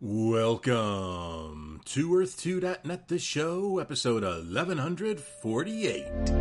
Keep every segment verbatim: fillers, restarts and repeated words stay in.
Welcome to Earth two dot net, the show, episode eleven forty-eight.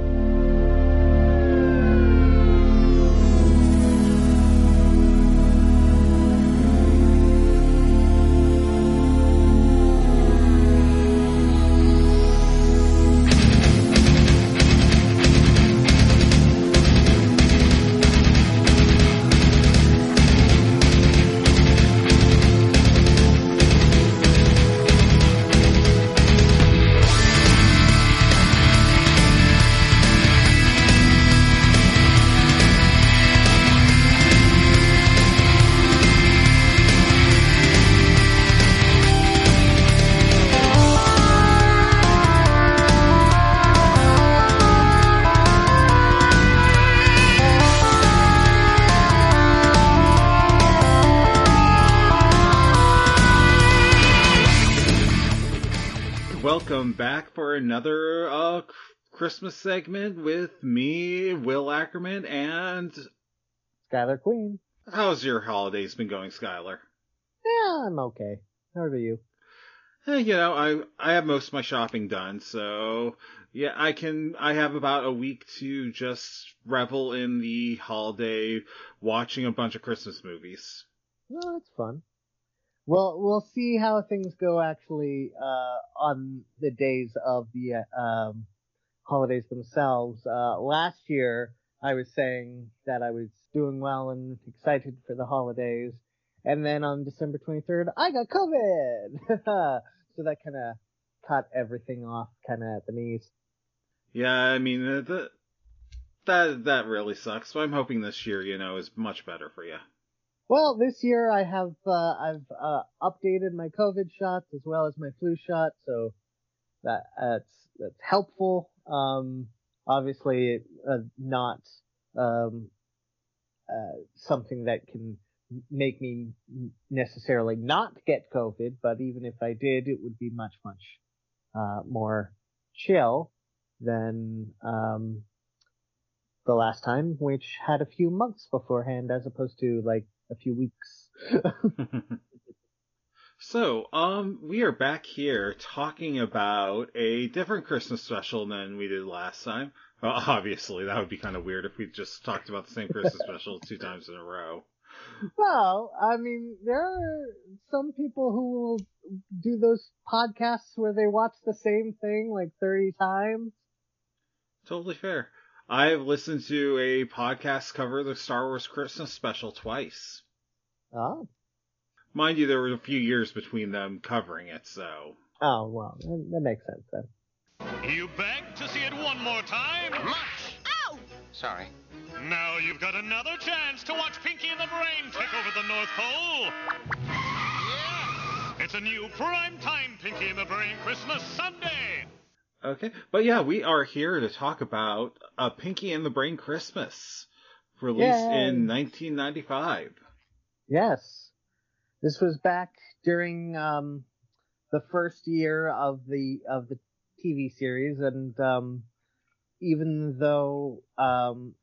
Welcome back for another uh, Christmas segment with me, Will Ackerman, and Skylar Queen. How's your holidays been going, Skylar? Yeah, I'm okay. How are you? Eh, you know, I I have most of my shopping done, so yeah, I can. I have about a week to just revel in the holiday, watching a bunch of Christmas movies. Well, that's fun. Well, we'll see how things go actually uh, on the days of the uh, um, holidays themselves. Uh, last year, I was saying that I was doing well and excited for the holidays, and then on December twenty-third, I got COVID! So that kind of cut everything off kind of at the knees. Yeah, I mean, uh, the, that that really sucks, but I'm hoping this year, you know, is much better for you. Well, this year I have uh, I've uh, updated my COVID shots as well as my flu shot, so that that's that's helpful. Um, obviously, uh, not um, uh, something that can make me necessarily not get COVID, but even if I did, it would be much much uh, more chill than um, the last time, which had a few months beforehand, as opposed to like a few weeks. So, um, we are back here talking about a different Christmas special than we did last time. Well, obviously, that would be kind of weird if we just talked about the same Christmas special two times in a row. Well, I mean, there are some people who will do those podcasts where they watch the same thing like thirty times. Totally fair. I've listened to a podcast cover the Star Wars Christmas special twice. Oh. Mind you, there were a few years between them covering it, so... Oh, well, that, that makes sense then. You beg to see it one more time? Much! Ow! Sorry. Now you've got another chance to watch Pinky and the Brain take over the North Pole. Yeah! It's a new prime-time Pinky and the Brain Christmas Sunday. Okay, but yeah, we are here to talk about A Pinky and the Brain Christmas, released Yay. in nineteen ninety-five. Yes. This was back during um, the first year of the of the T V series, and um, even though um,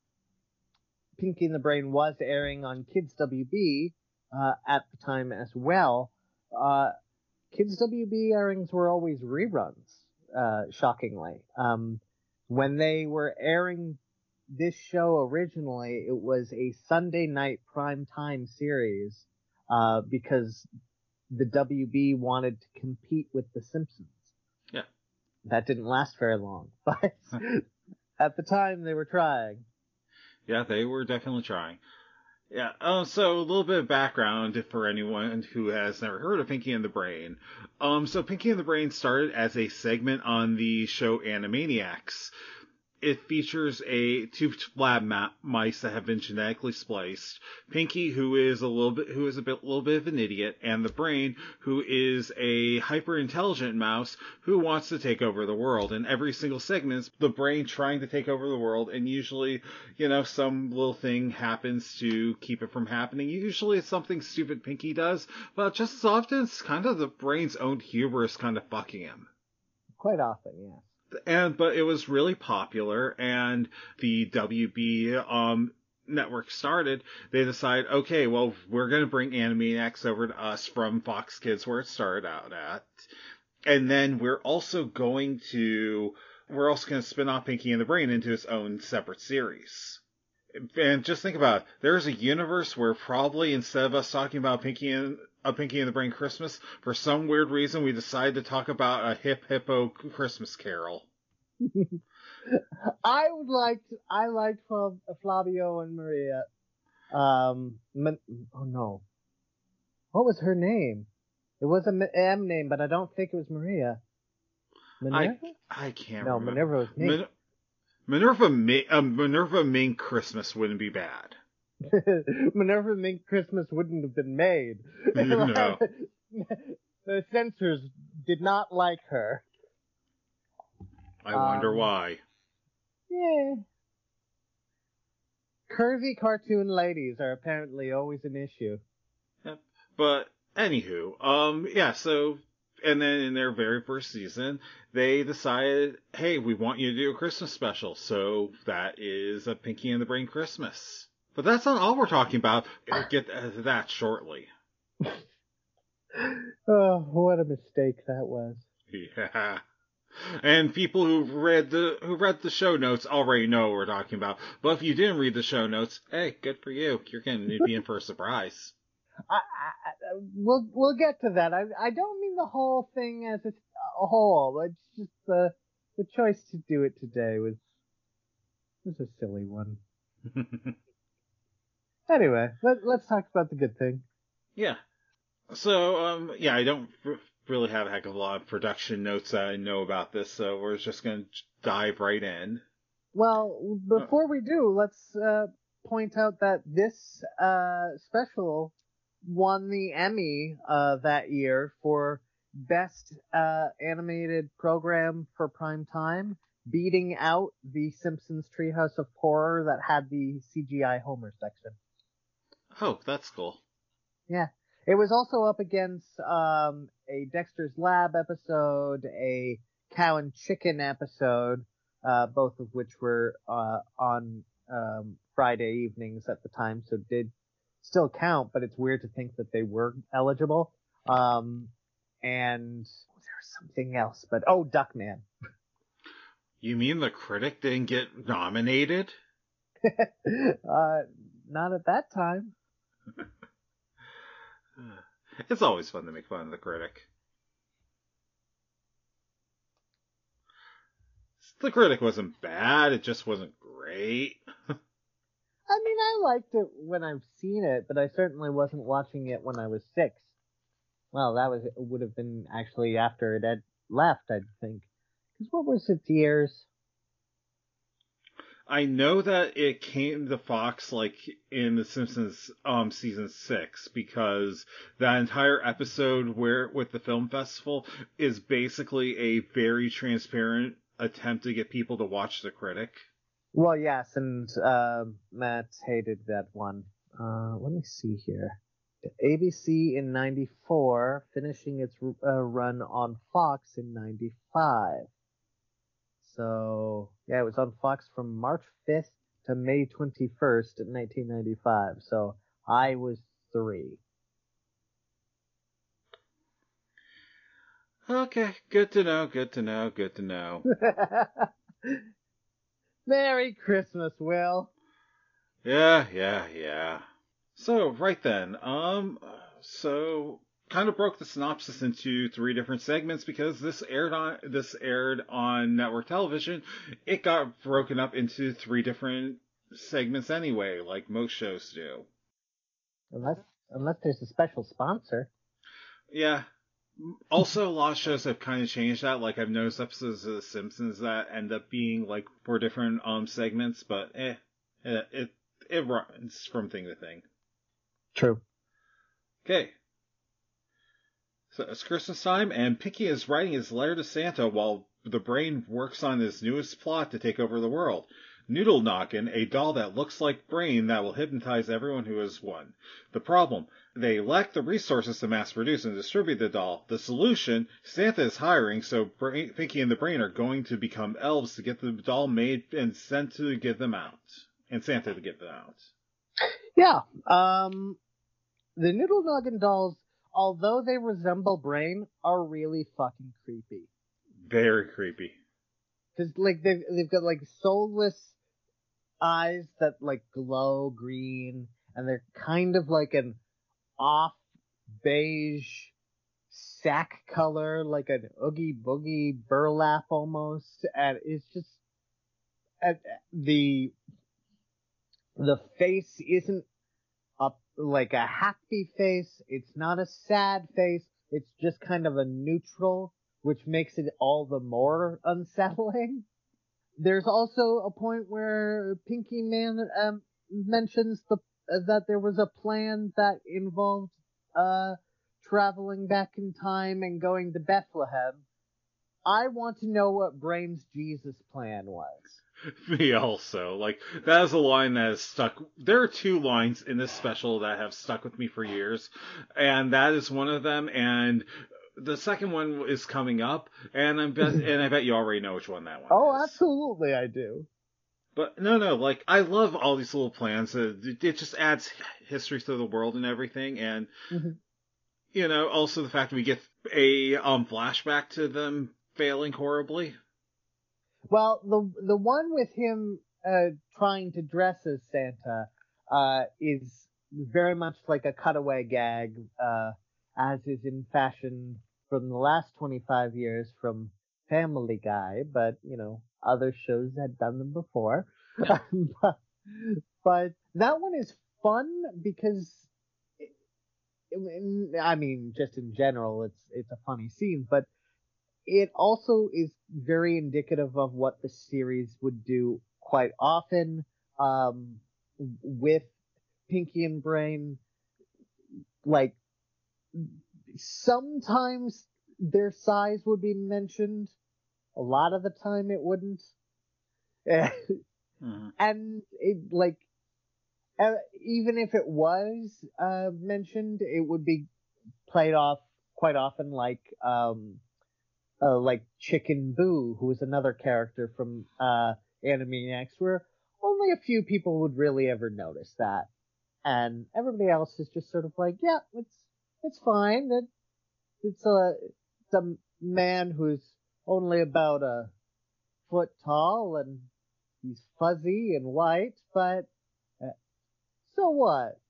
Pinky and the Brain was airing on Kids W B uh, at the time as well, uh, Kids W B airings were always reruns. Uh, shockingly, um, when they were airing this show originally, it was a Sunday night primetime series uh, because the W B wanted to compete with The Simpsons. Yeah. That didn't last very long, but at the time they were trying. Yeah, they were definitely trying. Yeah, um, so a little bit of background for anyone who has never heard of Pinky and the Brain. Um, so Pinky and the Brain started as a segment on the show Animaniacs. It features a two lab ma- mice that have been genetically spliced. Pinky, who is a little bit, who is a bit, little bit of an idiot, and the Brain, who is a hyper intelligent mouse who wants to take over the world. And every single segment is the Brain trying to take over the world, and usually, you know, some little thing happens to keep it from happening. Usually it's something stupid Pinky does, but just as often it's kind of the Brain's own hubris kind of fucking him. Quite often, yes. And but it was really popular, and the W B um network started, they decide, okay, well, we're going to bring Animaniacs over to us from Fox Kids, where it started out at. And then we're also going to, we're also going to spin off Pinky and the Brain into its own separate series. And just think about it. There's a universe where probably instead of us talking about Pinky and a Pinky and the Brain Christmas, for some weird reason we decided to talk about a Hip Hippo Christmas Carol. I would like to, I liked Flavio and Maria. Um, Min, oh no, what was her name? It was a M name, but I don't think it was Maria. Minerva? I I can't no, remember. No, Minerva was Ming. Min- Minerva Ming, uh, Minerva Ming Christmas wouldn't be bad. Minerva Ming Christmas wouldn't have been made. No. The censors did not like her. I wonder um, why. Yeah. Curvy cartoon ladies are apparently always an issue. Yep. But, anywho, um, yeah, so, and then in their very first season, they decided, hey, we want you to do a Christmas special, so that is a Pinky and the Brain Christmas. But that's not all we're talking about. We'll get to that shortly. Oh, what a mistake that was. Yeah. And people who read the who read the show notes already know what we're talking about. But if you didn't read the show notes, hey, good for you. You're going to be in for a surprise. I, I, we'll we'll get to that. I I don't mean the whole thing as a, a whole. It's just the the choice to do it today was was a silly one. Anyway, let let's talk about the good thing. Yeah. So um yeah, I don't really have a heck of a lot of production notes that I know about this, so we're just going to dive right in. Well, before we do, let's uh, point out that this uh, special won the Emmy uh, that year for Best uh, Animated Program for Prime Time, beating out The Simpsons Treehouse of Horror that had the C G I Homer section. Oh, that's cool. Yeah. It was also up against um, a Dexter's Lab episode, a Cow and Chicken episode, uh, both of which were uh, on um, Friday evenings at the time, so did still count, but it's weird to think that they were eligible. Um, and oh, there was something else, but oh, Duckman. You mean the critic didn't get nominated? uh, not at that time. It's always fun to make fun of the critic. The critic wasn't bad, it just wasn't great. I mean, I liked it when I've seen it, but I certainly wasn't watching it when I was six. Well, that was would have been actually after it had left, I'd think. Because what was its years? I know that it came to Fox like in The Simpsons um season six, because that entire episode where with the film festival is basically a very transparent attempt to get people to watch the critic. Well, yes, and uh, Matt hated that one. Uh, let me see here. A B C in ninety-four, finishing its uh, run on Fox in ninety-five. So, yeah, it was on Fox from March fifth to May twenty-first in nineteen ninety-five. So, I was three. Okay, good to know, good to know, good to know. Merry Christmas, Will. Yeah, yeah, yeah. So, right then, um, so... kind of broke the synopsis into three different segments because this aired on this aired on network television. It got broken up into three different segments anyway, like most shows do. Unless unless there's a special sponsor. Yeah. Also, a lot of shows have kind of changed that. Like I've noticed episodes of The Simpsons that end up being like four different um segments, but eh, it it, it runs from thing to thing. True. Okay. So it's Christmas time, and Pinky is writing his letter to Santa while the Brain works on his newest plot to take over the world. Noodle Noggin, a doll that looks like Brain that will hypnotize everyone who has one. The problem, they lack the resources to mass produce and distribute the doll. The solution, Santa is hiring, so Brain, Pinky and the Brain are going to become elves to get the doll made and sent to get them out. And Santa to get them out. Yeah. Um, the Noodle Noggin dolls, although they resemble Brain, are really fucking creepy. Very creepy. Cause like they've they've got like soulless eyes that like glow green, and they're kind of like an off beige sack color, like an oogie boogie burlap almost, and it's just uh, the the face isn't a like a happy face. It's not a sad face. It's just kind of a neutral, which makes it all the more unsettling. There's also a point where Pinky Man um, mentions the uh, that there was a plan that involved uh, traveling back in time and going to Bethlehem. I want to know what Brain's Jesus plan was. Me also. Like, that is a line that has stuck. There are two lines in this special that have stuck with me for years, and that is one of them, and the second one is coming up, and I'm bet, and I bet you already know which one that one Oh, is. absolutely, I do. But no, no, like, I love all these little plans. It, it just adds history to the world and everything, and, Mm-hmm. you know, also the fact that we get a um flashback to them failing horribly. Well, the the one with him uh, trying to dress as Santa uh, is very much like a cutaway gag, uh, as is in fashion from the last twenty-five years from Family Guy, but, you know, other shows had done them before. but, but that one is fun because, it, it, I mean, just in general, it's it's a funny scene, but it also is very indicative of what the series would do quite often, um, with Pinky and Brain. Like, sometimes their size would be mentioned. A lot of the time it wouldn't. Mm-hmm. And it, like, uh, even if it was uh, mentioned, it would be played off quite often like, um, Uh, like Chicken Boo, who was another character from uh, Animaniacs, where only a few people would really ever notice that, and everybody else is just sort of like, yeah, it's it's fine. It, it's a it's a man who's only about a foot tall and he's fuzzy and white, but uh, so what?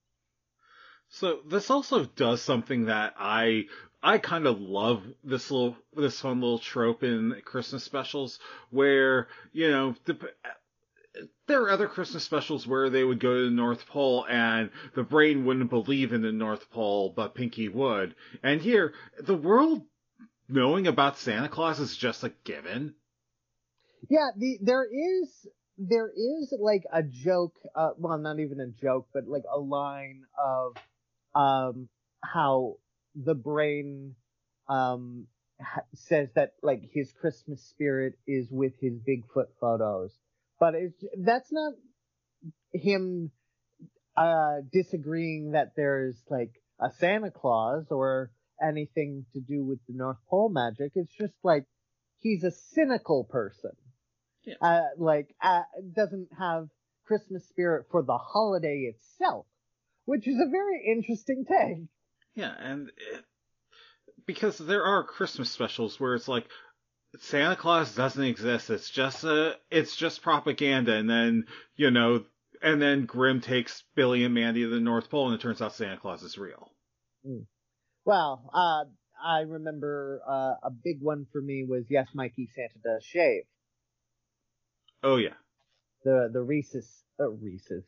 So this also does something that I I kind of love this little this fun little trope in Christmas specials where, you know, the, there are other Christmas specials where they would go to the North Pole and the Brain wouldn't believe in the North Pole, but Pinky would. And here, the world knowing about Santa Claus is just a given. Yeah, the there is there is like a joke, uh, well, not even a joke, but like a line of um how the Brain um ha- says that like his Christmas spirit is with his Bigfoot photos, but it's that's not him uh disagreeing that there's like a Santa Claus or anything to do with the North Pole magic. It's just like he's a cynical person. Yeah. Uh, like uh, doesn't have Christmas spirit for the holiday itself, which is a very interesting take. Yeah, and it, because there are Christmas specials where it's like Santa Claus doesn't exist. It's just a, it's just propaganda, and then you know, and then Grimm takes Billy and Mandy to the North Pole, and it turns out Santa Claus is real. Mm. Well, uh, I remember uh, a big one for me was Yes, Mikey, Santa Does Shave. Oh yeah, The the Reese's uh, Reese's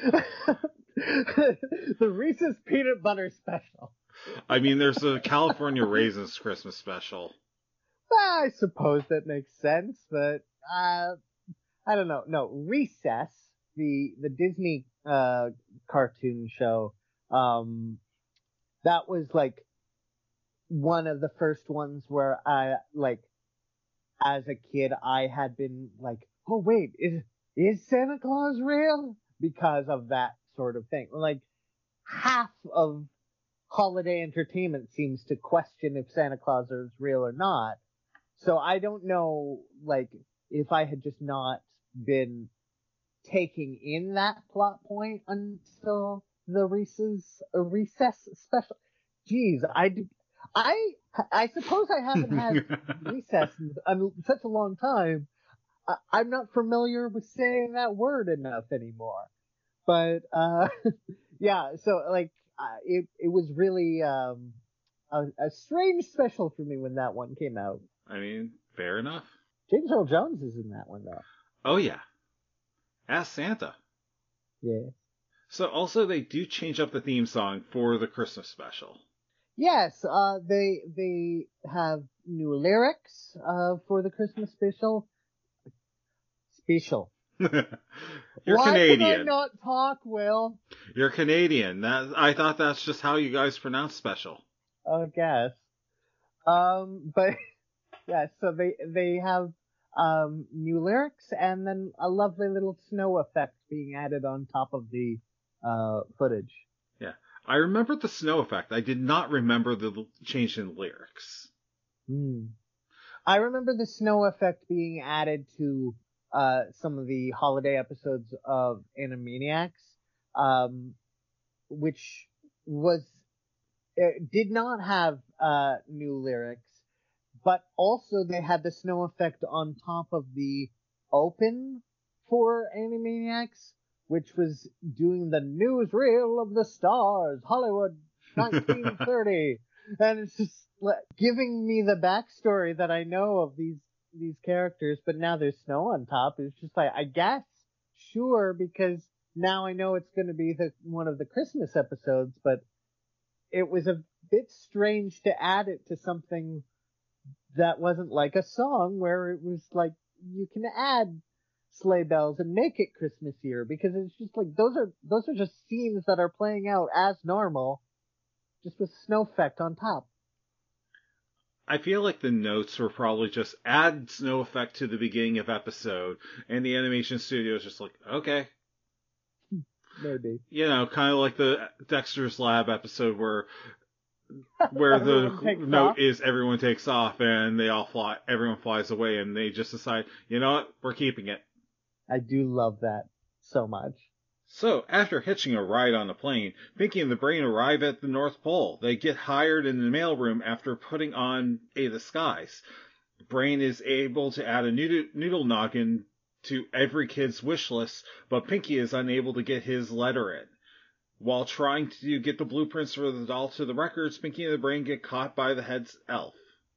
the Reese's peanut butter special. I mean, there's a California Raisins Christmas special. I suppose that makes sense, but uh, I don't know. No, Recess, the the Disney uh, cartoon show, um, that was like one of the first ones where I like, as a kid, I had been like, oh wait, is is Santa Claus real? Because of that sort of thing. Like half of holiday entertainment seems to question if Santa Claus is real or not. So I don't know, like, if I had just not been taking in that plot point until the recess, uh, recess special. Jeez, I, I, I suppose I haven't had recess in, in such a long time. I, I'm not familiar with saying that word enough anymore. But, uh, yeah, so, like, uh, it, it was really, um, a, a strange special for me when that one came out. I mean, fair enough. James Earl Jones is in that one, though. Oh, yeah. As Santa. Yeah. So also they do change up the theme song for the Christmas special. Yes, uh, they they have new lyrics uh, for the Christmas special. Special. You're Why Canadian. can I not talk, Will? You're Canadian. That I thought that's just how you guys pronounce special. I guess. Um, but yeah, so they they have um new lyrics and then a lovely little snow effect being added on top of the uh footage. Yeah. I remember the snow effect. I did not remember the change in lyrics. Hmm. I remember the snow effect being added to uh, some of the holiday episodes of Animaniacs, um, which was it did not have uh, new lyrics, but also they had the snow effect on top of the open for Animaniacs, which was doing the newsreel of the stars, Hollywood nineteen thirty, and it's just giving me the backstory that I know of these these characters, but now there's snow on top. It's just like, I guess, sure, because now I know it's going to be the one of the Christmas episodes, but it was a bit strange to add it to something that wasn't like a song, where it was like, you can add sleigh bells and make it Christmas here, because it's just like, those are those are just scenes that are playing out as normal, just with snow effect on top. I feel like the notes were probably just add snow effect to the beginning of episode, and the animation studio is just like, okay. Maybe. You know, kind of like the Dexter's Lab episode where where the note off. is everyone takes off and they all fly, everyone flies away, and they just decide, you know what, we're keeping it. I do love that so much. So, after hitching a ride on a plane, Pinky and the Brain arrive at the North Pole. They get hired in the mailroom after putting on a disguise. Brain is able to add a noodle, noodle noggin to every kid's wish list, but Pinky is unable to get his letter in. While trying to get the blueprints for the doll to the records, Pinky and the Brain get caught by the head's elf.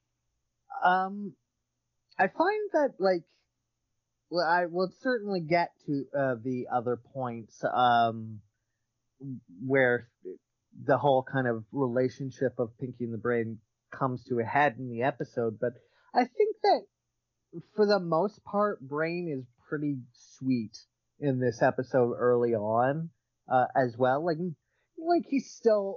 Um, I find that, like, well, I will certainly get to uh, the other points um, where the whole kind of relationship of Pinky and the Brain comes to a head in the episode, but I think that for the most part, Brain is pretty sweet in this episode early on uh, as well. Like, like he's still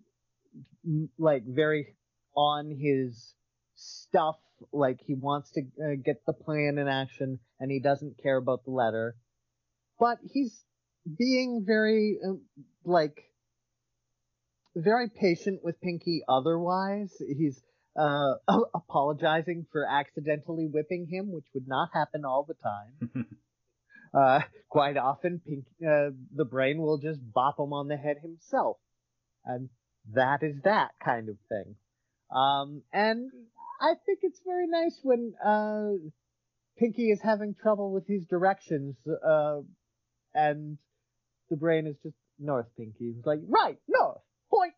like very on his stuff. Like, he wants to uh, get the plan in action, and he doesn't care about the letter. But he's being very, uh, like, very patient with Pinky otherwise. He's uh, apologizing for accidentally whipping him, which would not happen all the time. uh, quite often, Pinky, uh, the Brain will just bop him on the head himself. And that is that kind of thing. Um, and I think it's very nice when uh, Pinky is having trouble with his directions, uh, and the Brain is just, north, Pinky. He's like, right, north, point.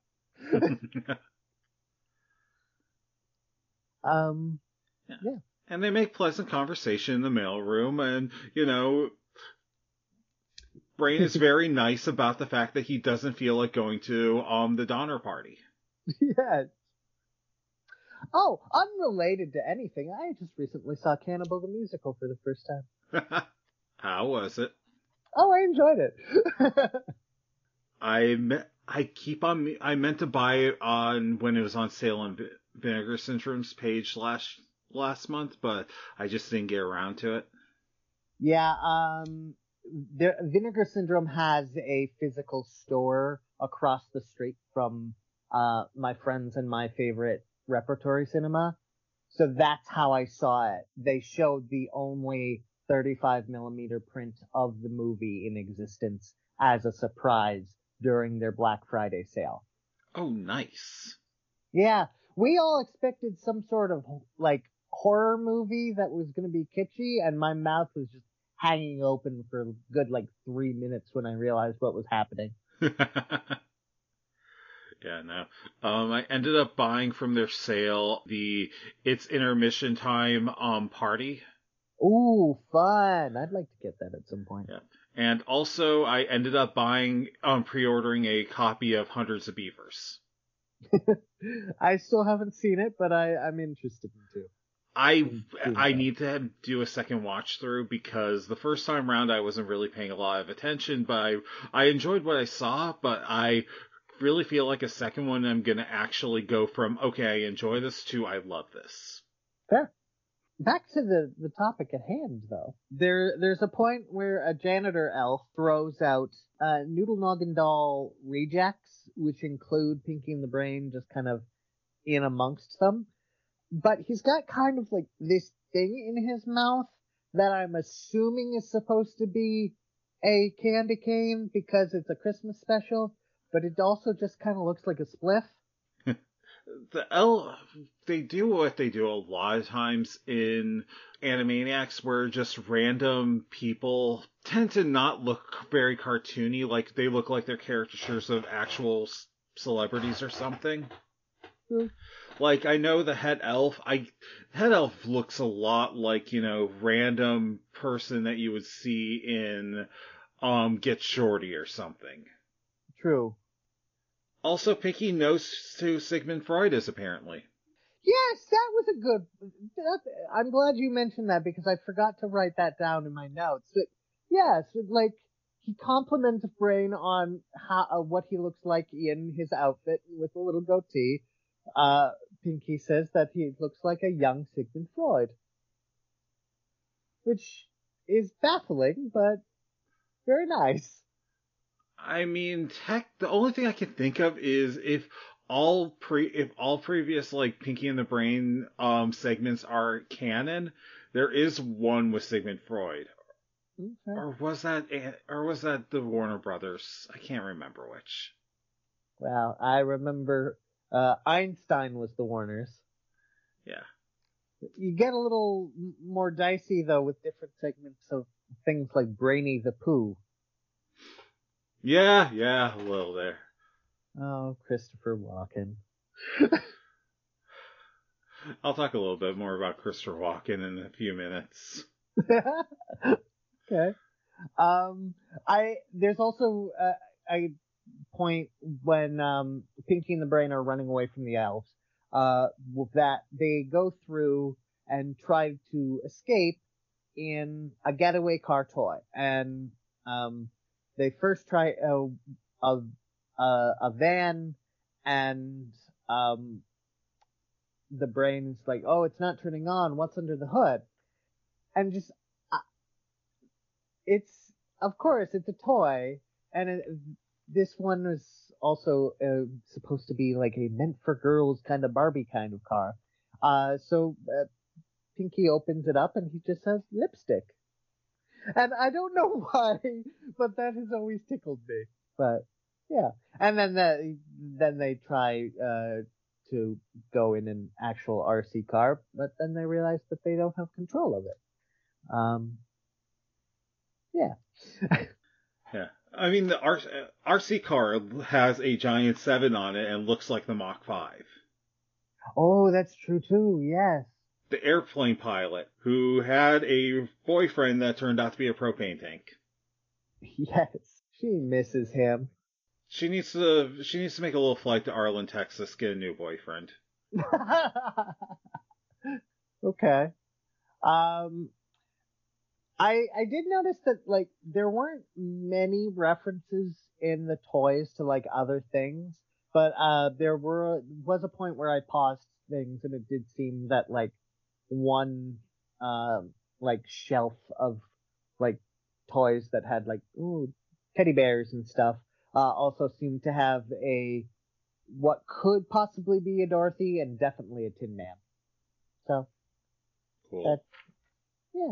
um, yeah. yeah. And they make pleasant conversation in the mailroom, and, you know, Brain is very nice about the fact that he doesn't feel like going to um the Donner Party. Yes. Oh, unrelated to anything, I just recently saw Cannibal the Musical for the first time. How was it? Oh, I enjoyed it. I me- I keep on I meant to buy it on when it was on sale on Vinegar Syndrome's page last last month, but I just didn't get around to it. Yeah, um, the, Vinegar Syndrome has a physical store across the street from uh my friends and my favorite Repertory Cinema. So that's how I saw it. They showed the only thirty-five millimeter print of the movie in existence as a surprise during their Black Friday sale. Oh, nice. Yeah, we all expected some sort of like horror movie that was going to be kitschy, and my mouth was just hanging open for a good like three minutes when I realized what was happening. Yeah, no. Um, I ended up buying from their sale the It's Intermission Time um party. Ooh, fun! I'd like to get that at some point. Yeah, and also I ended up buying um pre-ordering a copy of Hundreds of Beavers. I still haven't seen it, but I I'm interested in too. I I need to do a second watch through because the first time around I wasn't really paying a lot of attention, but I I enjoyed what I saw, but I really feel like a second one I'm gonna actually go from okay, I enjoy this to I love this. Fair. Back to the, the topic at hand, though. There there's a point where a janitor elf throws out uh, Noodle Noggin Doll rejects, which include Pinky and the Brain just kind of in amongst them. But he's got kind of like this thing in his mouth that I'm assuming is supposed to be a candy cane because it's a Christmas special, but it also just kind of looks like a spliff. The elf, they do what they do a lot of times in Animaniacs where just random people tend to not look very cartoony, like they look like they're caricatures of actual celebrities or something. Hmm. Like, I know the head elf, I, head elf looks a lot like, you know, random person that you would see in, um, Get Shorty or something. True. Also, Pinky knows who Sigmund Freud is, apparently. Yes, that was a good, that, I'm glad you mentioned that because I forgot to write that down in my notes. But yes, like, he compliments Brain on how, uh, what he looks like in his outfit with a little goatee. Uh, Pinky says that he looks like a young Sigmund Freud. Which is baffling, but very nice. I mean, tech, the only thing I can think of is if all pre, if all previous, like, Pinky and the Brain, um, segments are canon, there is one with Sigmund Freud. Okay. Or was that, or was that the Warner Brothers? I can't remember which. Well, I remember, uh, Einstein was the Warners. Yeah. You get a little more dicey, though, with different segments of things like Brainy the Pooh. Yeah, yeah, a little there. Oh, Christopher Walken. I'll talk a little bit more about Christopher Walken in a few minutes. Okay. Um, I, there's also uh, a point when um, Pinky and the Brain are running away from the elves, uh, that they go through and try to escape in a getaway car toy. And um, they first try a, a, a, a van, and um, the Brain's like, oh, it's not turning on. What's under the hood? And just, uh, it's, of course, it's a toy, and it, this one was also uh, supposed to be like a meant for girls kind of Barbie kind of car. Uh, so uh, Pinky opens it up and he just has lipstick. And I don't know why, but that has always tickled me. But yeah, and then the, then they try uh, to go in an actual R C car, but then they realize that they don't have control of it. Um, yeah. Yeah. I mean, the R- RC car has a giant seven on it and looks like the Mach five. Oh, that's true too, yes. The airplane pilot, who had a boyfriend that turned out to be a propane tank. Yes, she misses him. She needs to, she needs to make a little flight to Arlen, Texas, get a new boyfriend. Okay. Um, I I did notice that like there weren't many references in the toys to like other things, but uh there were was a point where I paused things and it did seem that like one um like shelf of like toys that had like ooh teddy bears and stuff uh also seemed to have a what could possibly be a Dorothy and definitely a Tin Man. So Cool. that yeah.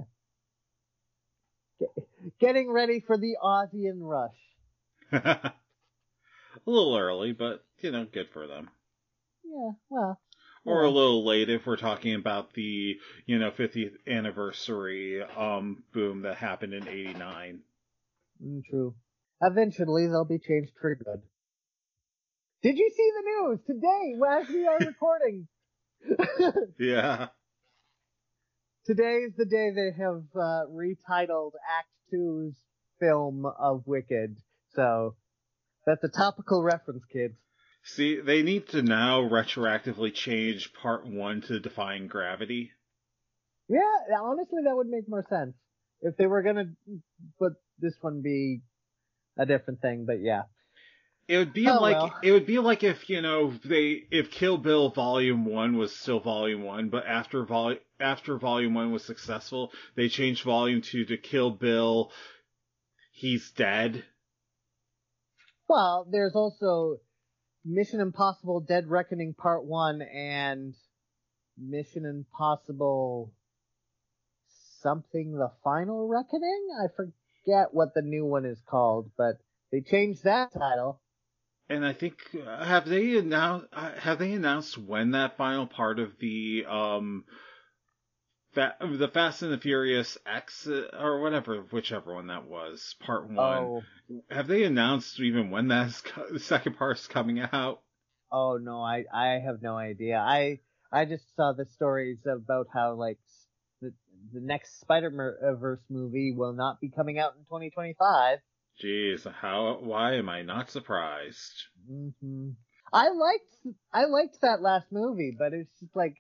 Getting ready for the Aussian rush. A little early, but, you know, good for them. Yeah, well. Or yeah. a little late if we're talking about the, you know, fiftieth anniversary um boom that happened in eighty-nine. Mm, true. Eventually, they'll be changed for good. Did you see the news today as we are recording? Yeah. Today is the day they have uh, retitled Act Two's film of Wicked. So, that's a topical reference, kids. See, they need to now retroactively change part one to Defying Gravity. Yeah, honestly, that would make more sense. If they were gonna put this one be a different thing, but yeah. It would be Oh, like well. it would be like if, you know, they if Kill Bill Volume One was still Volume One, but after vol after Volume One was successful, they changed Volume Two to Kill Bill He's Dead. Well, there's also Mission Impossible Dead Reckoning Part one and Mission Impossible something The Final Reckoning? I forget what the new one is called, but they changed that title. And I think uh, have they announced have they announced when that final part of the um fa- the Fast and the Furious X or whatever whichever one that was part one Oh, have they announced even when that the second part is coming out? oh no, I I have no idea. I I just saw the stories about how like the the next Spider-Verse movie will not be coming out in twenty twenty-five. Jeez, how why am I not surprised? Mm-hmm. I liked I liked that last movie, but it's just like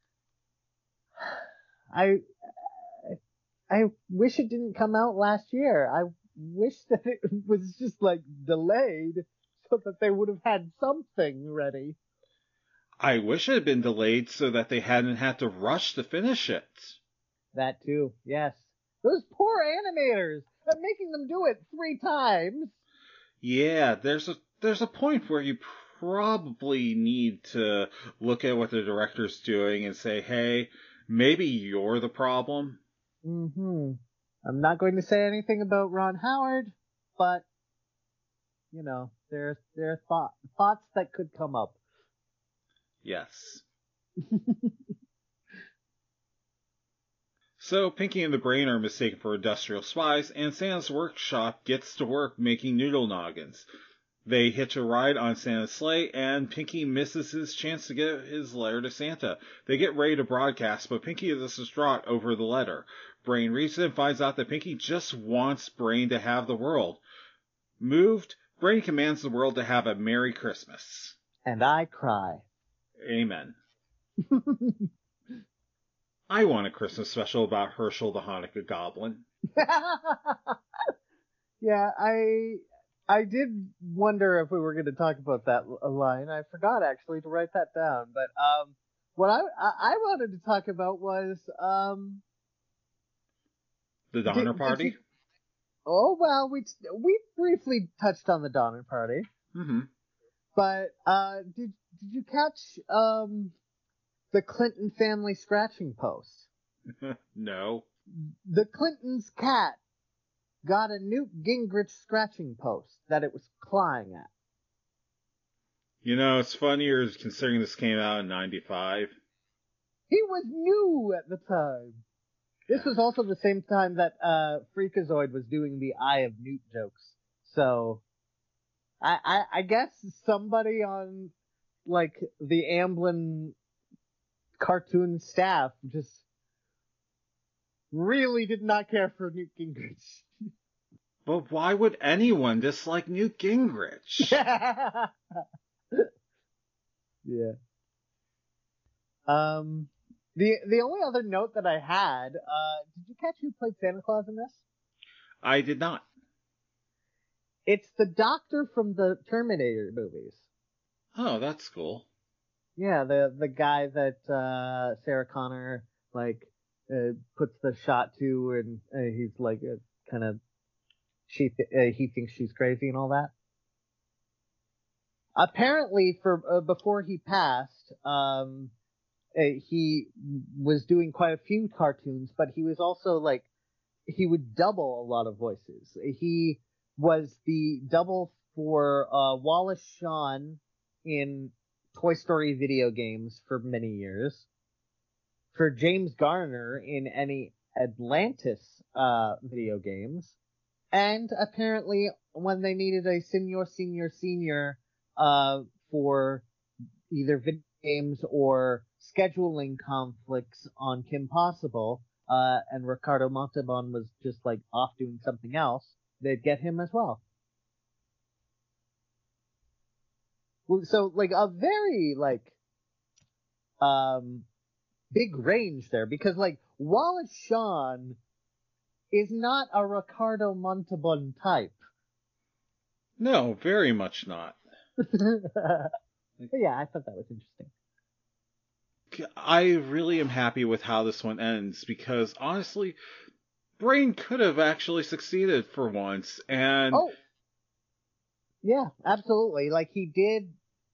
I I wish it didn't come out last year. I wish that it was just like delayed so that they would have had something ready. I wish it had been delayed so that they hadn't had to rush to finish it. That too, yes. Those poor animators! I'm making them do it three times. Yeah, there's a there's a point where you probably need to look at what the director's doing and say, hey, maybe you're the problem. Mm-hmm. I'm not going to say anything about Ron Howard, but you know, there there are thought, thoughts that could come up. Yes. So, Pinky and the Brain are mistaken for industrial spies, and Santa's workshop gets to work making noodle noggins. They hitch a ride on Santa's sleigh, and Pinky misses his chance to get his letter to Santa. They get ready to broadcast, but Pinky is distraught over the letter. Brain reads it and finds out that Pinky just wants Brain to have the world. Moved, Brain commands the world to have a Merry Christmas. And I cry. Amen. I want a Christmas special about Herschel the Hanukkah Goblin. Yeah, I I did wonder if we were going to talk about that line. I forgot actually to write that down. But um, what I I wanted to talk about was um the Donner did, Party. did you, oh well, we we briefly touched on the Donner Party. Mm-hmm. But uh, did did you catch um the Clinton family scratching post? No. The Clintons' cat got a Newt Gingrich scratching post that it was clawing at. You know, it's funnier considering this came out in ninety-five. He was new at the time. This was also the same time that uh, Freakazoid was doing the Eye of Newt jokes. So, I, I, I guess somebody on, like, the Amblin cartoon staff just really did not care for Newt Gingrich. But why would anyone dislike Newt Gingrich? Yeah. Um, the the only other note that I had, uh, did you catch who played Santa Claus in this? I did not. It's the doctor from the Terminator movies. Oh, that's cool. Yeah, the the guy that uh, Sarah Connor like uh, puts the shot to, and uh, he's like uh, kind of she th- uh, he thinks she's crazy and all that. Apparently, for uh, before he passed, um, uh, he was doing quite a few cartoons, but he was also like he would double a lot of voices. He was the double for uh, Wallace Shawn in Toy Story video games for many years, for James Garner in any Atlantis uh, video games, and apparently when they needed a senior, senior, senior uh, for either video games or scheduling conflicts on Kim Possible, uh, and Ricardo Montalban was just like off doing something else, they'd get him as well. So like a very like um big range there, because like Wallace Shawn is not a Ricardo Montalban type. No, very much not. But yeah, I thought that was interesting. I really am happy with how this one ends, because honestly, Brain could have actually succeeded for once, and oh, yeah, absolutely. Like he did,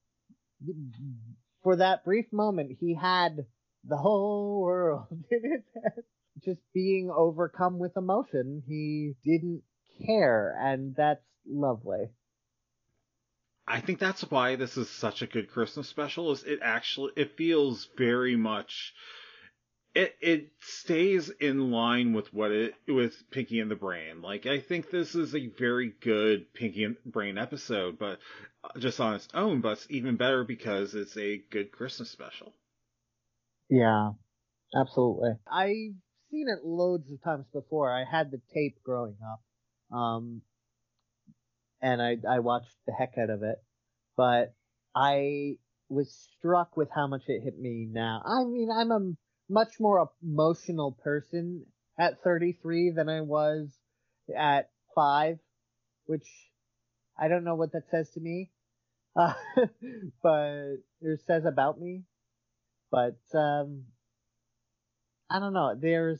for that brief moment, he had the whole world in his head. Just being overcome with emotion, he didn't care, and that's lovely. I think that's why this is such a good Christmas special. Is it actually it feels very much it it stays in line with what it with Pinky and the Brain. Like I think this is a very good Pinky and Brain episode, but just on its own. But it's even better because it's a good Christmas special. Yeah, absolutely. I've seen it loads of times before. I had the tape growing up. Um. And I, I watched the heck out of it, but I was struck with how much it hit me now. I mean, I'm a much more emotional person at thirty-three than I was at five, which I don't know what that says to me, uh, but it says about me. But um, I don't know. There's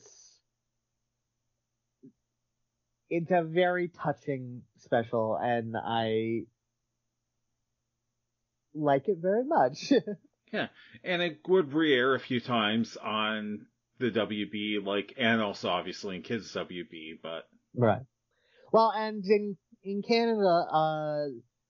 It's a very touching special, and I like it very much. Yeah, and it would re-air a few times on the W B, like, and also obviously in Kids W B, but right. Well, and in in Canada, uh,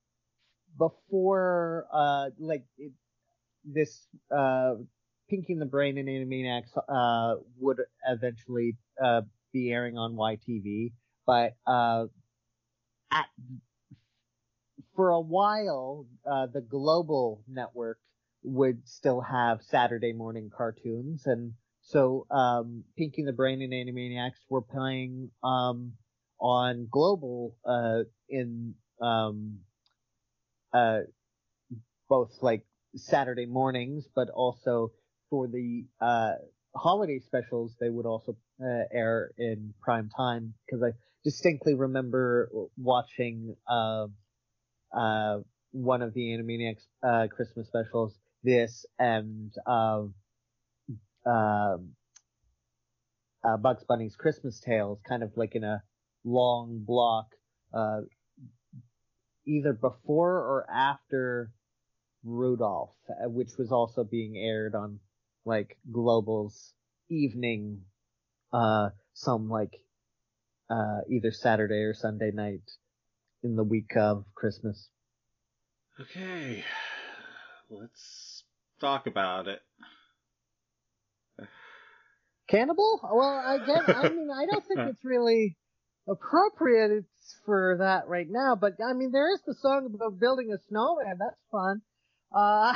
before uh, like it, this uh, Pinky and the Brain and Animaniacs uh would eventually uh be airing on Y T V. But uh, at, for a while, uh, the Global Network would still have Saturday morning cartoons, and so um, Pinky and the Brain and Animaniacs were playing um, on Global uh, in um, uh, both like Saturday mornings, but also for the uh, holiday specials, they would also uh, air in prime time, because I distinctly remember watching uh, uh, one of the Animaniacs uh, Christmas specials, this and uh, uh, uh, Bugs Bunny's Christmas Tales, kind of like in a long block, uh, either before or after Rudolph, which was also being aired on like Global's evening, uh, some like uh, either Saturday or Sunday night in the week of Christmas. okay, let's talk about it. Cannibal? Well, again, I mean, I don't think it's really appropriate for that right now, but I mean, there is the song about building a snowman. That's fun. Uh,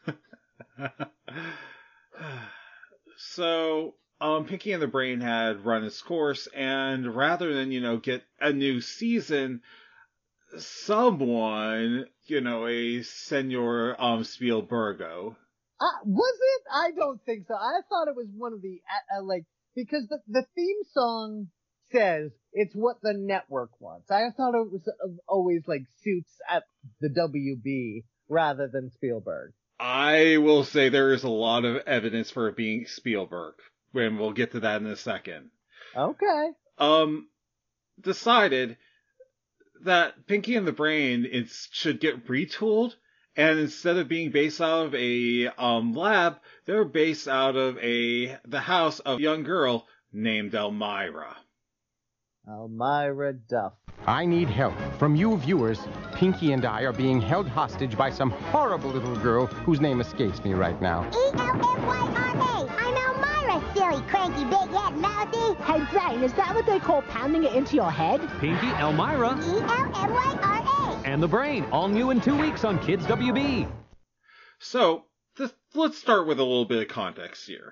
so, um, Pinky and the Brain had run its course, and rather than, you know, get a new season, someone, you know, a Senor um, Spielbergo. Uh, was it? I don't think so. I thought it was one of the, uh, like, because the, the theme song says it's what the network wants. I thought it was always, like, suits at the W B rather than Spielberg. I will say there is a lot of evidence for it being Spielberg, and we'll get to that in a second. Okay. Um, decided that Pinky and the Brain is, should get retooled, and instead of being based out of a um, lab, they're based out of a the house of a young girl named Elmira. Elmira Duff. I need help from you viewers. Pinky and I are being held hostage by some horrible little girl whose name escapes me right now. E L M Y R A. I'm Elmira, silly, cranky, big-head mouthy. Hey, Brain, is that what they call pounding it into your head? Pinky, Elmira. E L M Y R A. And The Brain, all new in two weeks on Kids W B. So, th- let's start with a little bit of context here.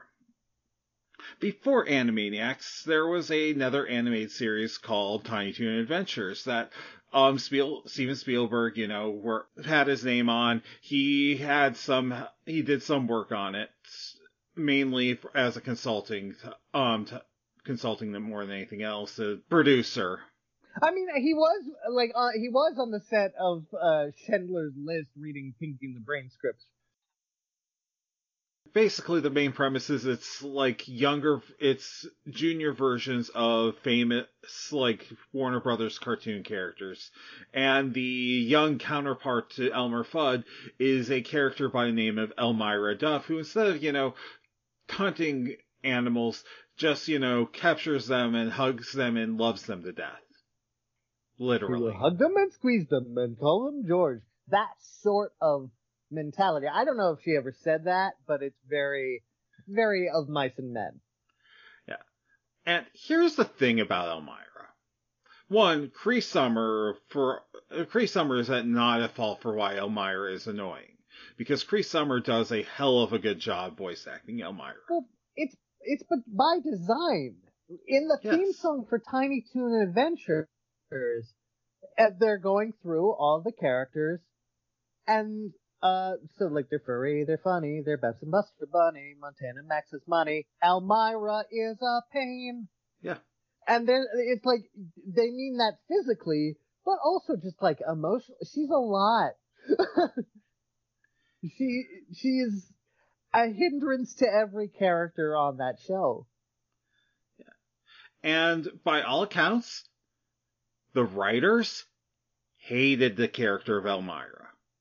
Before Animaniacs, there was another animated series called Tiny Toon Adventures that um Spiel- Steven Spielberg, you know, were, had his name on. He had some, he did some work on it, mainly as a consulting, um, t- consulting them more than anything else, a producer. I mean, he was like uh, he was on the set of uh, Schindler's List reading Pinky and the Brain scripts. Basically, the main premise is it's like younger, it's junior versions of famous, like, Warner Brothers cartoon characters. And the young counterpart to Elmer Fudd is a character by the name of Elmira Duff, who instead of, you know, hunting animals, just, you know, captures them and hugs them and loves them to death. Literally. He will hug them and squeeze them and call them George. That sort of mentality. I don't know if she ever said that, but it's very, very of mice and men. Yeah. And here's the thing about Elmira. One, Cree Summer, for, uh, Cree Summer is at not at fault for why Elmira is annoying. Because Cree Summer does a hell of a good job voice acting Elmira. Well, it's, it's but by design. In the Yes. theme song for Tiny Toon Adventures, uh, they're going through all the characters, and Uh, so like they're furry, they're funny, they're Bebs and Buster Bunny, Montana Max is money, Elmira is a pain. Yeah. And then it's like, they mean that physically, but also just like emotional. She's a lot. she, she is a hindrance to every character on that show. Yeah. And by all accounts, the writers hated the character of Elmira.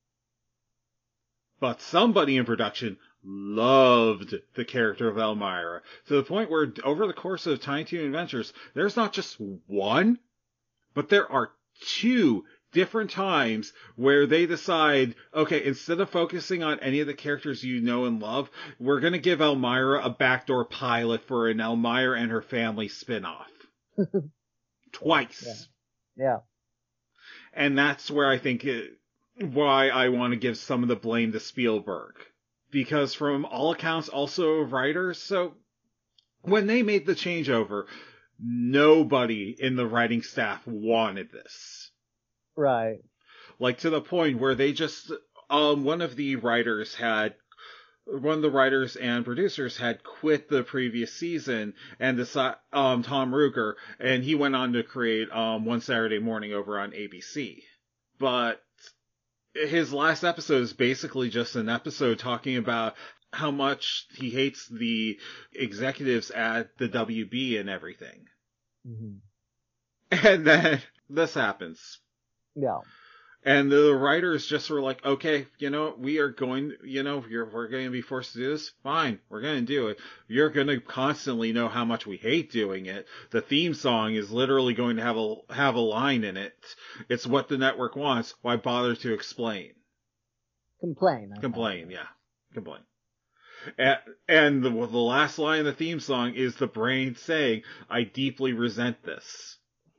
But somebody in production loved the character of Elmira, to the point where over the course of Tiny Toon Adventures, there's not just one, but there are two different times where they decide, okay, instead of focusing on any of the characters you know and love, we're going to give Elmira a backdoor pilot for an Elmira and her family spin-off. Twice. Yeah. yeah. And that's where I think it, why I want to give some of the blame to Spielberg. Because from all accounts, also writers, so when they made the changeover, nobody in the writing staff wanted this. Right. Like to the point where they just, um, one of the writers had, one of the writers and producers had quit the previous season and decided, um, Tom Ruegger, and he went on to create, um, One Saturday Morning over on A B C. But his last episode is basically just an episode talking about how much he hates the executives at the W B and everything. Mm-hmm. And then this happens. Yeah. And the writers just were like, okay, you know, we are going, you know, you're, we're going to be forced to do this. Fine, we're going to do it. You're going to constantly know how much we hate doing it. The theme song is literally going to have a, have a line in it. It's what the network wants. Why bother to explain? Complain. I Complain, think. yeah. Complain. And, and the, the last line of the theme song is the brain saying, I deeply resent this.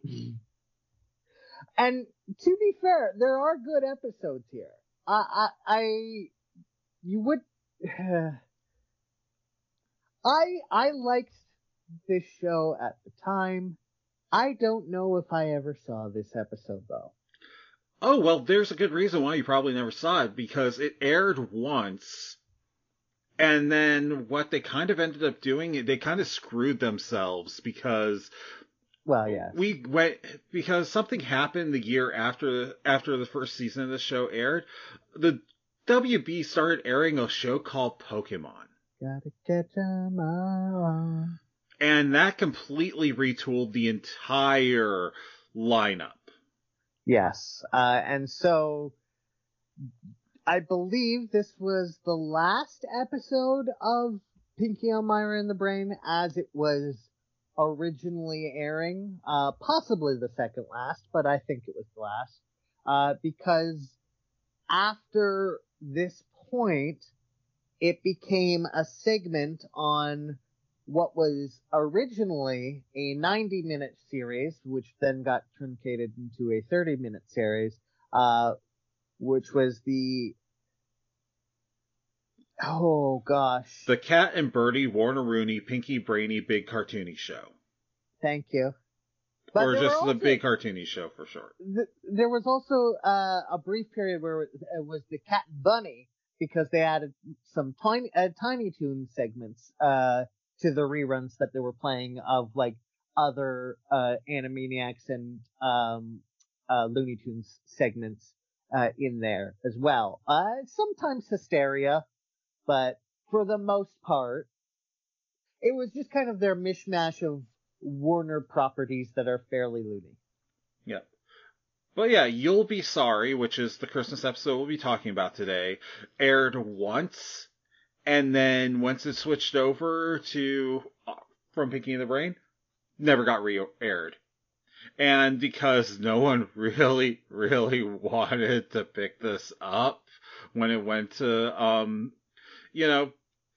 And to be fair, there are good episodes here. I, I, I you would, I, I liked this show at the time. I don't know if I ever saw this episode though. Oh, well, there's a good reason why you probably never saw it, because it aired once, and then what they kind of ended up doing, they kind of screwed themselves, because Well, yeah. we went, because something happened the year after, after the first season of the show aired. The W B started airing a show called Pokemon. Gotta catch 'em all. And that completely retooled the entire lineup. Yes. Uh, and so I believe this was the last episode of Pinky, Elmira and the Brain as it was originally airing, uh, possibly the second last, but I think it was the last, uh, because after this point, it became a segment on what was originally a ninety minute series, which then got truncated into a thirty minute series, uh, which was the, oh gosh. The Cat and Birdie, Warner Rooney, Pinky Brainy, Big Cartoony Show. Thank you. But or just also, the Big Cartoony Show for short. Th- there was also uh, a brief period where it was the Cat and Bunny, because they added some tiny, uh, Tiny Toon segments uh, to the reruns that they were playing of like other uh, Animaniacs and um, uh, Looney Tunes segments uh, in there as well. Uh, sometimes Hysteria, but for the most part, it was just kind of their mishmash of Warner properties that are fairly loony. Yeah. But yeah, You'll Be Sorry, which is the Christmas episode we'll be talking about today, aired once, and then once it switched over to uh, from Pinky and the Brain, never got re-aired. And because no one really, really wanted to pick this up when it went to, um, you know,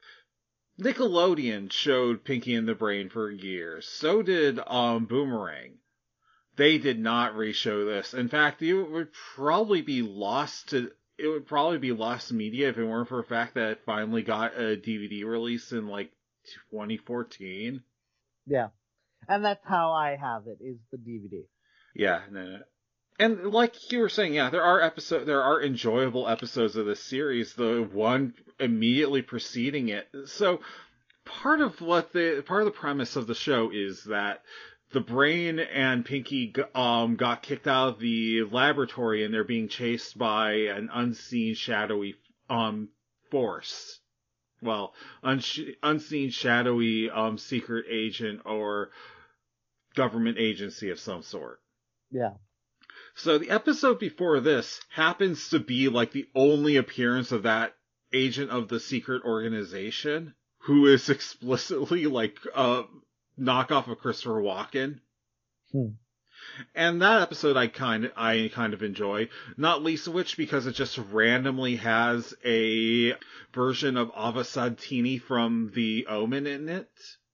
Nickelodeon showed Pinky and the Brain for years. So did um, Boomerang. They did not re-show this. In fact, it would probably be lost to it would probably be lost media if it weren't for the fact that it finally got a D V D release in like twenty fourteen. Yeah, and that's how I have it, is the D V D. Yeah, no, and like you were saying, yeah, there are episode there are enjoyable episodes of this series. The one immediately preceding it. So part of what the part of the premise of the show is that the Brain and Pinky um, got kicked out of the laboratory and they're being chased by an unseen, shadowy um, force. Well, un- unseen, shadowy um, secret agent or government agency of some sort. Yeah. So the episode before this happens to be like the only appearance of that agent of the secret organization who is explicitly like uh knockoff of Christopher Walken. Hmm. And that episode I kind of, I kind of enjoy, not least of which because it just randomly has a version of Ava Santini from The Omen in it.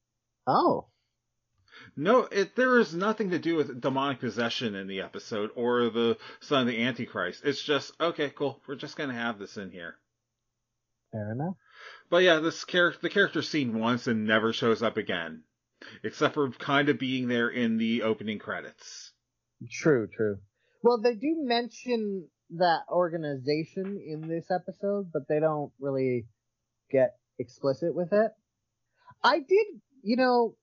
Oh. No, it, there is nothing to do with demonic possession in the episode or the Son of the Antichrist. It's just, okay, cool, we're just gonna have this in here. Fair enough. But yeah, this character, the character's seen once and never shows up again. Except for kind of being there in the opening credits. True, true. Well, they do mention that organization in this episode, but they don't really get explicit with it. I did, you know,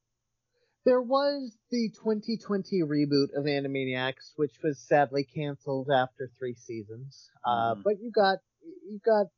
there was the twenty twenty reboot of Animaniacs, which was sadly canceled after three seasons. Mm. Uh, but you got, you got,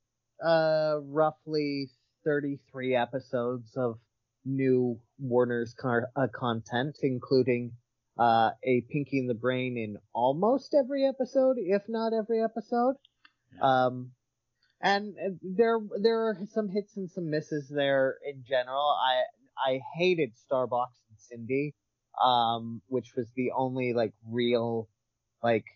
uh, roughly thirty-three episodes of new Warner's car, uh, content, including uh, a Pinky and the Brain in almost every episode, if not every episode. Um, and there there are some hits and some misses there in general. I I hated Starbox and Cindy, um, which was the only like real like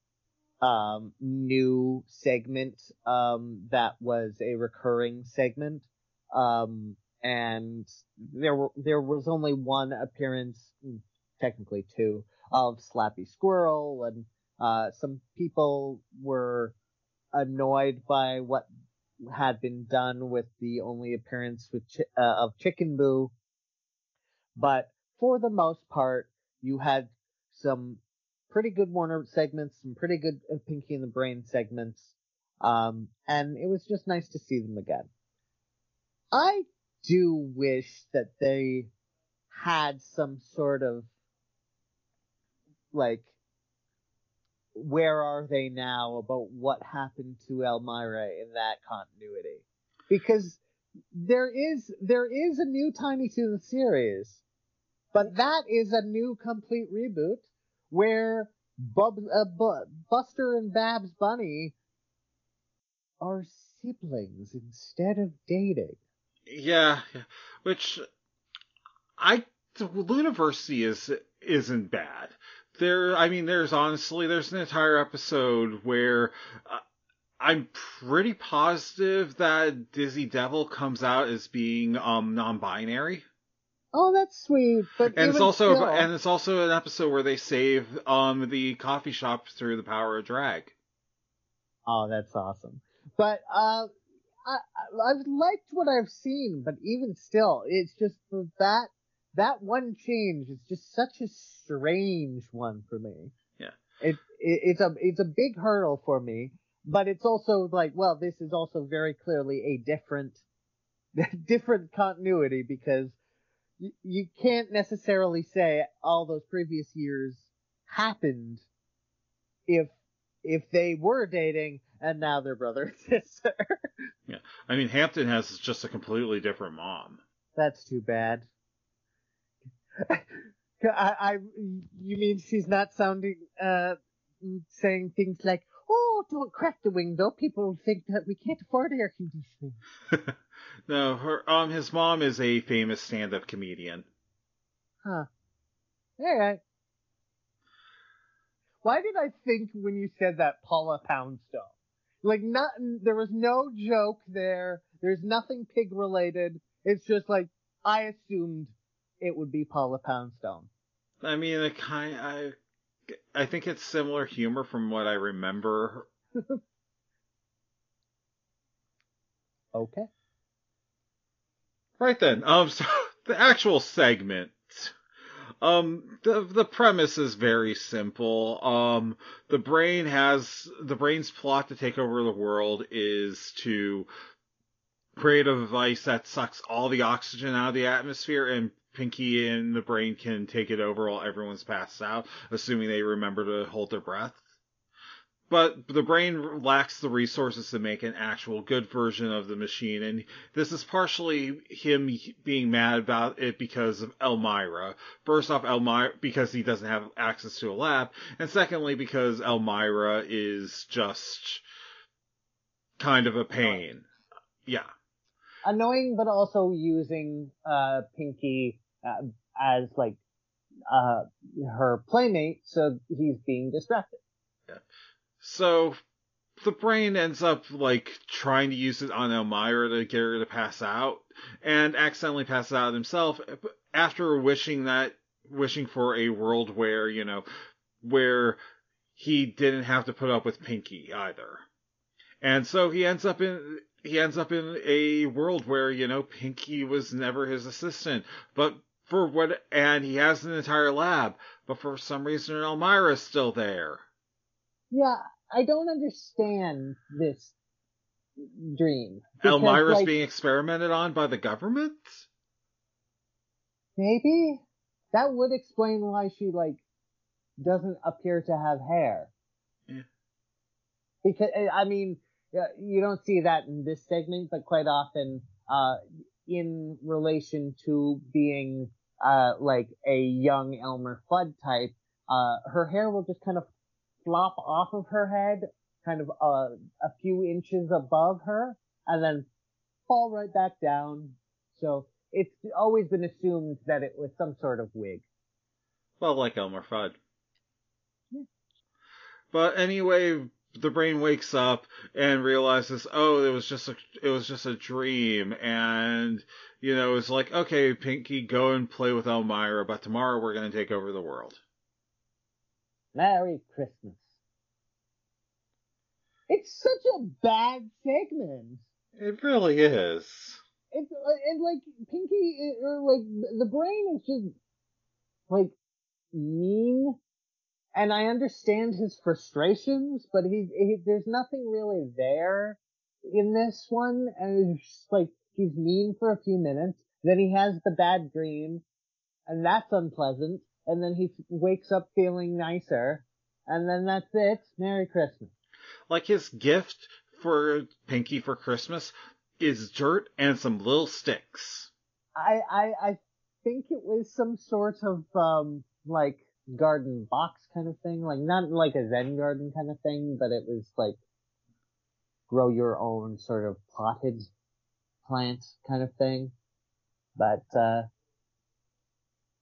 um, new segment um, that was a recurring segment. Um, And there were, there was only one appearance, technically two, of Slappy Squirrel, and uh, some people were annoyed by what had been done with the only appearance with Ch- uh, of Chicken Boo. But for the most part, you had some pretty good Warner segments, some pretty good Pinky and the Brain segments, um, and it was just nice to see them again. I do wish that they had some sort of like where are they now about what happened to Elmira in that continuity, because there is there is a new Tiny Toon series, but that is a new complete reboot where Bub, uh, Bu- Buster and Babs Bunny are siblings instead of dating. Yeah, which I the Luniversity is isn't bad. There, I mean, there's honestly there's an entire episode where uh, I'm pretty positive that Dizzy Devil comes out as being um non-binary. Oh, that's sweet. But and it's even also still... and it's also an episode where they save um the coffee shop through the power of drag. Oh, that's awesome. But uh, I I've liked what I've seen, but even still, it's just that that one change is just such a strange one for me. Yeah, it, it it's a it's a big hurdle for me, but it's also like, well, this is also very clearly a different different continuity because you, you can't necessarily say all those previous years happened if if they were dating and now they're brother and sister. Yeah, I mean Hampton has just a completely different mom. That's too bad. I, I, you mean she's not sounding, uh, saying things like, "Oh, don't crack the window. People will think that we can't afford air conditioning." No, her, um, his mom is a famous stand-up comedian. Huh. All right. Why did I think when you said that Paula Poundstone? Like, not, there was no joke there. There's nothing pig related. It's just like, I assumed it would be Paula Poundstone. I mean, it kind I, I think it's similar humor from what I remember. Okay. Right then. Um, so the actual segment. Um, the the premise is very simple. Um, the brain has the brain's plot to take over the world is to create a device that sucks all the oxygen out of the atmosphere, and Pinky and the brain can take it over while everyone's passed out, assuming they remember to hold their breath. But the brain lacks the resources to make an actual good version of the machine, and this is partially him being mad about it because of Elmyra. First off, Elmyra, because he doesn't have access to a lab, and secondly, because Elmyra is just kind of a pain. Yeah. Annoying, but also using uh, Pinky uh, as, like, uh, her playmate, so he's being distracted. Yeah. So, the brain ends up, like, trying to use it on Elmyra to get her to pass out, and accidentally passes out himself, after wishing that, wishing for a world where, you know, where he didn't have to put up with Pinky either. And so he ends up in, he ends up in a world where, you know, Pinky was never his assistant, but for what, and he has an entire lab, but for some reason Elmyra's still there. Yeah, I don't understand this dream. Because, Elmyra's like, being experimented on by the government? Maybe? That would explain why she, like, doesn't appear to have hair. Yeah. Because, I mean, you don't see that in this segment, but quite often, uh, in relation to being, uh, like a young Elmer Fudd type, uh, her hair will just kind of flop off of her head, kind of, uh, a few inches above her, and then fall right back down. So, it's always been assumed that it was some sort of wig. Well, like Elmer Fudd. Yeah. But anyway, the brain wakes up and realizes, oh, it was just a, it was just a dream, and, you know, it's like, okay, Pinky, go and play with Elmyra, but tomorrow we're gonna take over the world. Merry Christmas. It's such a bad segment. It really is. It's, and like, Pinky, or like, the brain is just, like, mean. And I understand his frustrations, but he, he there's nothing really there in this one. And it's just like, he's mean for a few minutes, then he has the bad dream, and that's unpleasant, and then he wakes up feeling nicer, and then that's it. Merry Christmas. Like, his gift for Pinky for Christmas is dirt and some little sticks. I, I, I think it was some sort of, um, like, garden box kind of thing, like not like a Zen garden kind of thing, but it was like grow your own sort of potted plant kind of thing. But uh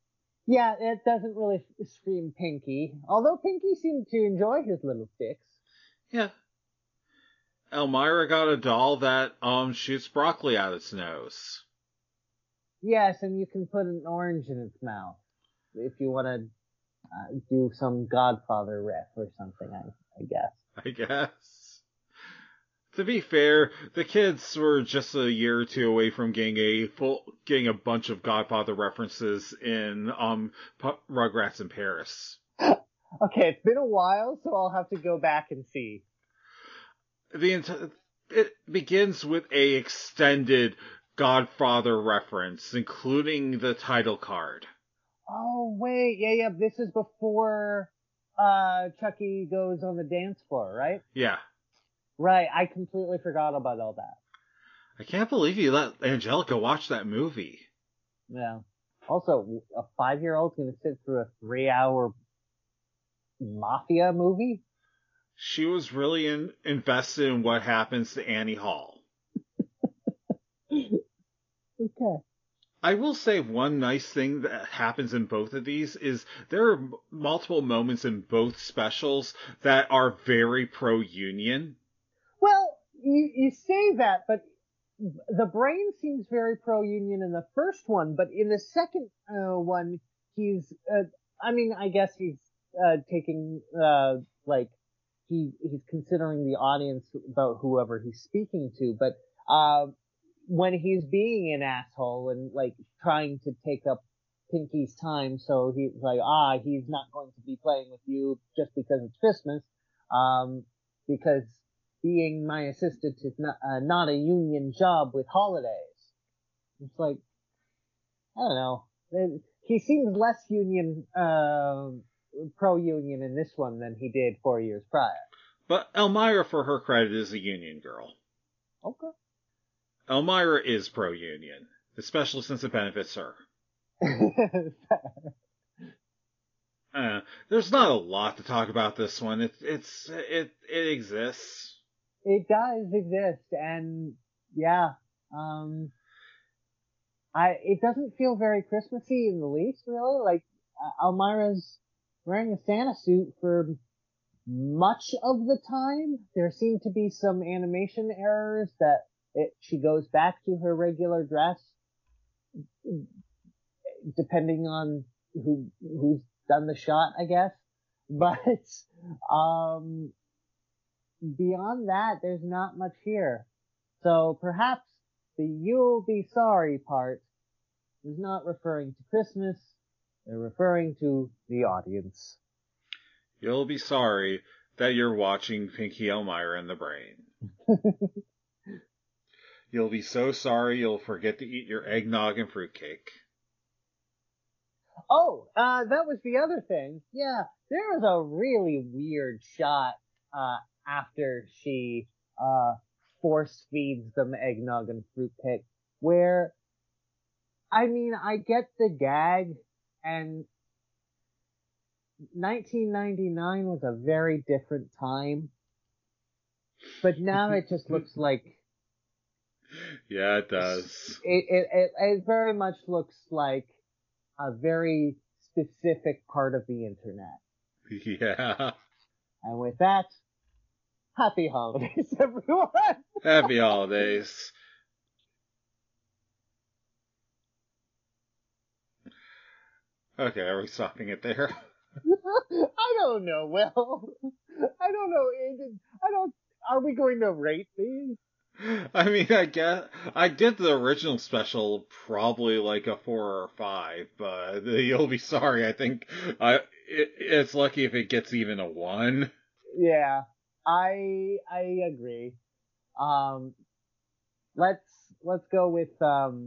Yeah, it doesn't really scream Pinky, although Pinky seemed to enjoy his little sticks. Yeah. Elmira got a doll that um shoots broccoli out its nose. Yes, and you can put an orange in its mouth if you want to uh, do some Godfather riff or something, I, I guess. I guess. To be fair, the kids were just a year or two away from getting a full, getting a bunch of Godfather references in um P- Rugrats in Paris. Okay, it's been a while, so I'll have to go back and see. The ent- it begins with a extended Godfather reference, including the title card. Oh wait, yeah, yeah. This is before uh Chucky goes on the dance floor, right? Yeah. Right, I completely forgot about all that. I can't believe you let Angelica watch that movie. Yeah. Also, a five-year-old's gonna sit through a three-hour mafia movie? She was really in, invested in what happens to Annie Hall. Okay. I will say one nice thing that happens in both of these is there are m- multiple moments in both specials that are very pro-union. Well, you, you say that, but the Brain seems very pro-union in the first one, but in the second uh, one, he's, uh, I mean, I guess he's uh, taking, uh, like, he he's considering the audience about whoever he's speaking to, but uh, when he's being an asshole and, like, trying to take up Pinky's time, so he's like, ah, he's not going to be playing with you just because it's Christmas, um, because being my assistant is not, uh, not a union job with holidays. It's like, I don't know. He seems less union, uh, pro-union in this one than he did four years prior. But Elmira, for her credit, is a union girl. Okay. Elmira is pro-union, especially since it benefits her. uh, there's not a lot to talk about this one. It's, it's, it, it exists. It does exist, and yeah, um, I, it doesn't feel very Christmassy in the least, really. Like, uh, Elmira's wearing a Santa suit for much of the time. There seem to be some animation errors that it, she goes back to her regular dress, depending on who, who's done the shot, I guess. But, um, beyond that, there's not much here. So perhaps the "you'll be sorry" part is not referring to Christmas, they're referring to the audience. You'll be sorry that you're watching Pinky, Elmira, and the Brain. You'll be so sorry you'll forget to eat your eggnog and fruitcake. Oh, uh, that was the other thing. Yeah, there was a really weird shot, uh, after she, uh, force feeds them eggnog and fruitcake, where, I mean, I get the gag, and nineteen ninety-nine was a very different time, but now it just looks like... Yeah, it does. It, it, it, it very much looks like a very specific part of the internet. Yeah. And with that, happy holidays, everyone! Happy holidays. Okay, are we stopping it there? I don't know, Will. I don't know. I don't. Are we going to rate these? I mean, I guess I did the original special probably like a four or a five, but you'll be sorry. I think I it, it's lucky if it gets even a one. Yeah, I I agree. Um, let's let's go with um,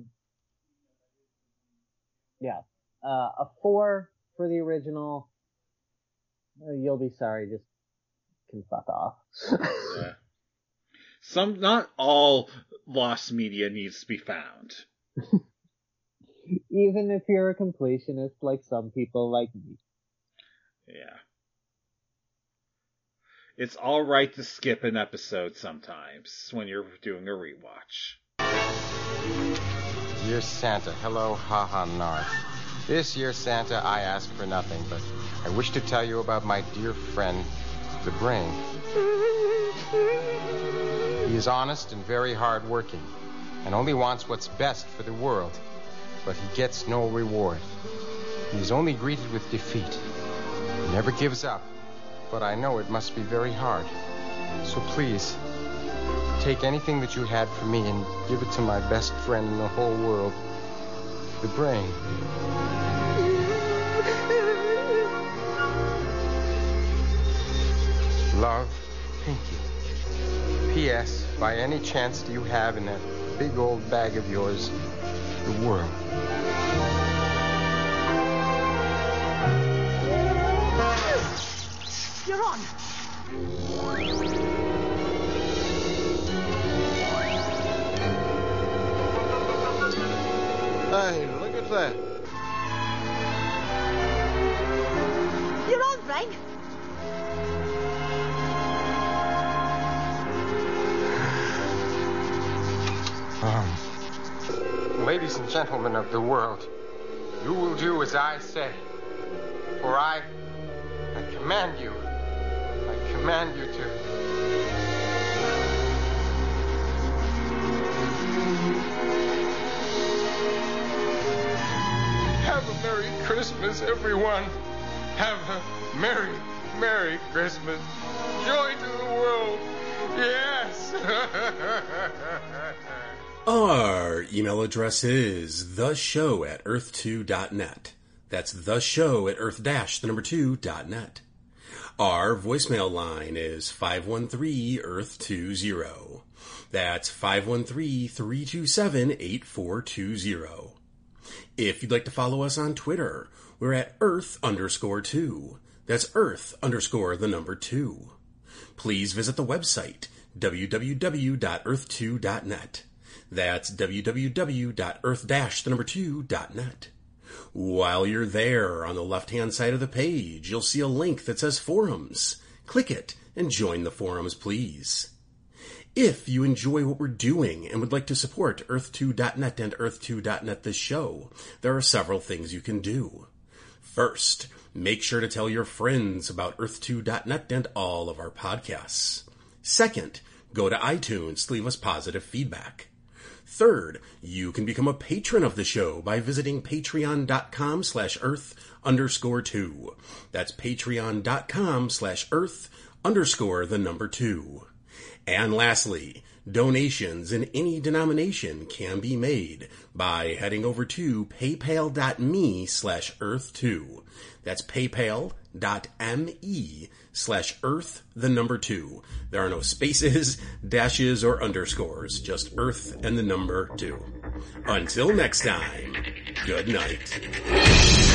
yeah, uh, a four for the original. Uh, you'll be sorry. Just can fuck off. Yeah. Some, not all lost media needs to be found. Even if you're a completionist like some people like me. Yeah. It's alright to skip an episode sometimes when you're doing a rewatch. Dear Santa, hello, ha ha, narf. This year, Santa, I ask for nothing, but I wish to tell you about my dear friend, the Brain. He is honest and very hard-working, and only wants what's best for the world, but he gets no reward. He is only greeted with defeat. He never gives up, but I know it must be very hard. So please, take anything that you had for me and give it to my best friend in the whole world, the Brain. Love, Pinky. P S. By any chance do you have in that big old bag of yours the world? You're on. Hey, look at that. You're on, Brain. Um, ladies and gentlemen of the world, you will do as I say. For I, I command you, I command you to... Have a Merry Christmas, everyone. Have a Merry, Merry Christmas. Joy to the world. Yes. Our email address is the show at earth two dot net. That's the show at earth dash the number two dot net. Our voicemail line is five one three earth two zero. That's five one three, three two seven, eight four two zero. If you'd like to follow us on Twitter, we're at earth underscore two. That's earth underscore the number two. Please visit the website, w w w dot earth two dot net. That's w w w dot earth dash the number two dot net. While you're there, on the left-hand side of the page, you'll see a link that says Forums. Click it and join the forums, please. If you enjoy what we're doing and would like to support earth two dot net and earth two dot net this show, there are several things you can do. First, make sure to tell your friends about earth two dot net and all of our podcasts. Second, go to iTunes to leave us positive feedback. Third, you can become a patron of the show by visiting patreon.com slash earth underscore two. That's patreon.com slash earth underscore the number two. And lastly, donations in any denomination can be made by heading over to paypal.me slash earth2. That's paypal.me slash earth, the number two. There are no spaces, dashes, or underscores, just earth and the number two. Until next time, good night.